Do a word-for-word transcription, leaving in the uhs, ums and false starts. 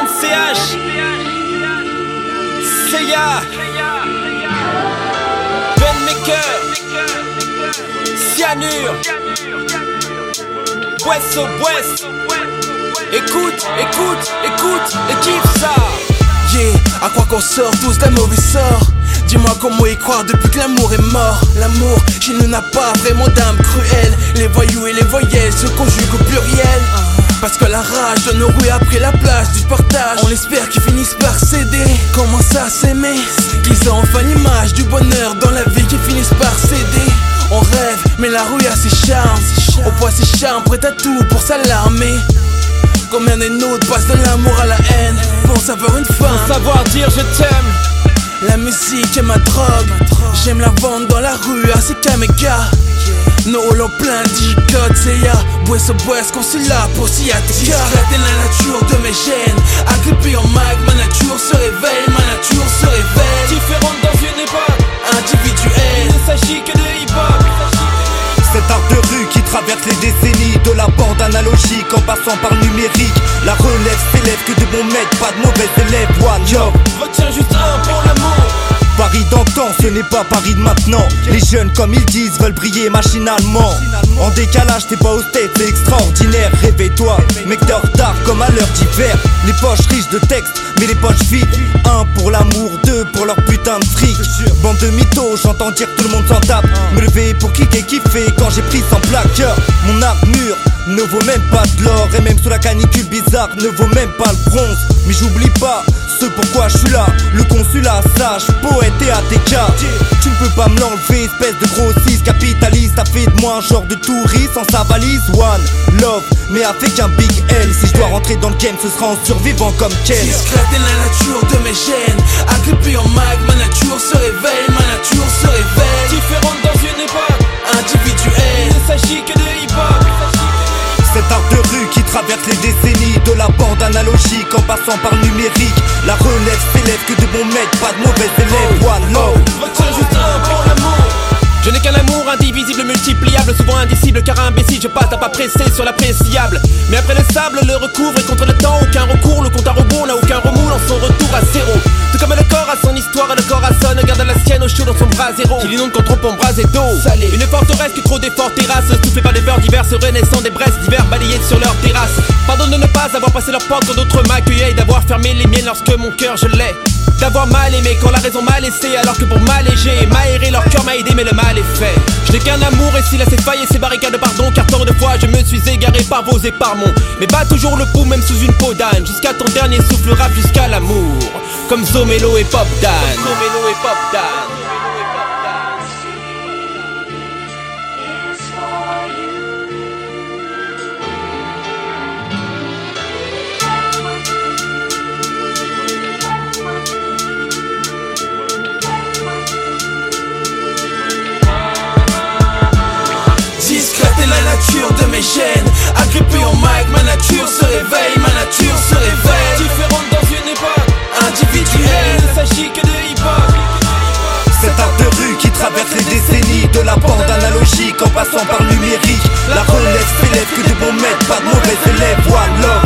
point c h. Seiya, Benmaker, Cyanure, West au West. Écoute, écoute, écoute et kiffe ça. Yeah, à quoi qu'on sort tous d'un mauvais sort. Dis-moi comment y croire depuis que l'amour est mort. L'amour chez nous n'a pas vraiment d'âme cruelle. Les voyous et les voyelles se conjuguent au pluriel. Parce que la rage de nos rues a pris la place du partage. On espère qu'ils finissent par céder. Comment ça s'aimer, qu'ils ont enfin l'image du bonheur dans la vie, qui finissent par céder. On rêve mais la rue a ses charmes. On voit ses charmes prêts à tout pour s'alarmer. Combien des nôtres passent de l'amour à la haine pour savoir une femme, pour savoir dire je t'aime. La musique est ma drogue. J'aime la vendre dans la rue à ces camégas. Nos halls plein d'J-Code, c'est ya. Boisse au boisse qu'on s'est là pour s'y attaquer. Discrète est la nature de mes gènes. Agrippé en mag, ma nature se réveille. Ma nature se réveille. Différente dans une époque individuelle. Il ne s'agit que de hip-hop. Cet art de rue qui traverse les décennies, de la bande analogique en passant par le numérique. La relève s'élève que de bons mecs, pas de mauvais élèves. One yo, retiens juste un pour l'amour. Paris d'antan, ce n'est pas Paris de maintenant. Les jeunes, comme ils disent, veulent briller machinalement. En décalage, t'es pas au tête, c'est extraordinaire. Réveille-toi, mec, t'es en retard comme à l'heure d'hiver. Les poches riches de textes, mais les poches vides. Un pour l'amour, deux pour leur putain de fric. Bande de mythos, j'entends dire que tout le monde s'en tape. Me lever pour kicker, kiffer quand j'ai pris sans plaqueur. Mon armure ne vaut même pas de l'or. Et même sous la canicule bizarre, ne vaut même pas le bronze. Mais j'oublie pas ce pourquoi je suis là. Le consulat sage, poète et A T K. Tu ne peux pas me l'enlever, espèce de grossiste capitaliste. T'as fait de moi un genre de touriste sans sa valise. One love, mais avec un big L. Si je dois rentrer dans le game, ce sera en survivant comme Ken. Discrète est la nature de mes gènes. Agrippé en mag, ma nature se réveille. Ma nature se réveille. Différente dans une époque individuelle. Il ne s'agit que de hip-hop. Cet art de rue qui traverse les décennies, de la bande analogique en passant par le numérique. La relève s'élève que de bons mecs, pas de mauvais élèves. One love, retiens juste un pour l'amour. Je n'ai qu'un amour indivisible, multipliable, souvent indicible, car imbécile, je passe à pas presser sur l'appréciable. Mais après le sable, le recouvre et contre le temps, aucun recours, le compte à rebours n'a aucun remous en son retour à zéro. Tout comme le corps a son histoire et le corps a son, garde la sienne au chaud dans son bras zéro. Qu'il inonde contre pompe brasée d'eau salée. Une forteresse que trop d'efforts terrasses, soufflée par des peurs diverses, renaissant des braises d'hiver balayées sur leur terrasse. Pardon de ne pas avoir passé leur porte quand d'autres m'accueillaient, et d'avoir fermé les miennes lorsque mon cœur je l'ai. D'avoir mal aimé quand la raison m'a laissé, alors que pour m'alléger, m'aérer leur cœur m'a aidé, mais le mal est fait. Je n'ai qu'un amour et s'il a ses failles et ses barricades, pardon, car tant de fois je me suis égaré par vos éparmons. Mais bats toujours le pouls même sous une peau d'âne, jusqu'à ton dernier souffle rap, jusqu'à l'amour. Comme Zomelo et Pop Dan. Comme Zomelo et Pop Dan. La nature de mes gènes, agrippé en mic, ma nature se réveille, ma nature se réveille. Différente dans une époque individuelle, il ne s'agit que de hip-hop. cet art de rue qui traverse les décennies, de la bande analogique en passant par le numérique. La relève s'élève que de bons mecs, pas de mauvais élèves. One love.